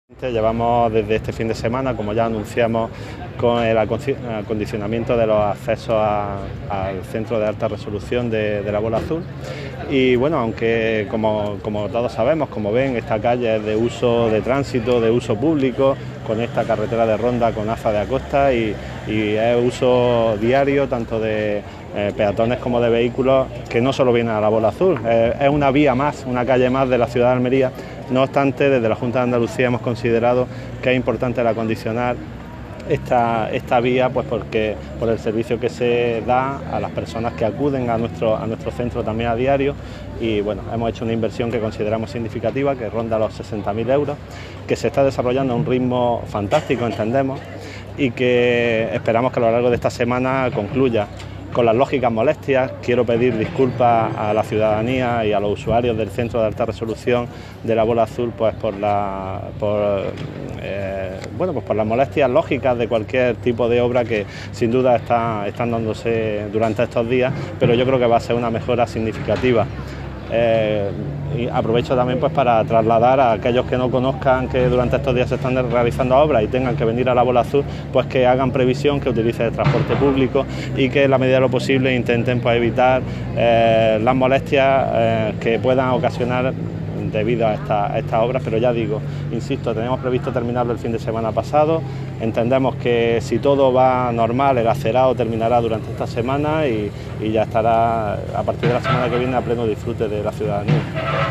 Llevamos desde este fin de semana, como ya anunciamos, con el acondicionamiento de los accesos al centro de alta resolución de la Bola Azul. Y bueno, aunque como todos sabemos, como ven, esta calle es de uso de tránsito, de uso público, con esta carretera de ronda con AZA de Acosta y es uso diario tanto de peatones como de vehículos, que no solo vienen a la Bola Azul, es una vía más, una calle más de la ciudad de Almería. No obstante, desde la Junta de Andalucía hemos considerado que es importante el acondicionar esta vía, pues porque por el servicio que se da a las personas que acuden a nuestro centro también a diario. Y bueno, hemos hecho una inversión que consideramos significativa, que ronda los 60.000 euros, que se está desarrollando a un ritmo fantástico, entendemos, y que esperamos que a lo largo de esta semana concluya. Con las lógicas molestias, quiero pedir disculpas a la ciudadanía y a los usuarios del centro de alta resolución de la Bola Azul, pues por las molestias lógicas de cualquier tipo de obra que sin duda están dándose durante estos días, pero yo creo que va a ser una mejora significativa. Y aprovecho también pues para trasladar a aquellos que no conozcan que durante estos días se están realizando obras y tengan que venir a la Bola Azul, pues que hagan previsión, que utilicen el transporte público y que en la medida de lo posible intenten pues evitar las molestias que puedan ocasionar debido a estas obras. Pero ya digo, insisto, tenemos previsto terminarlo el fin de semana pasado. Entendemos que si todo va normal, el acerado terminará durante esta semana y ya estará a partir de la semana que viene a pleno disfrute de la ciudadanía.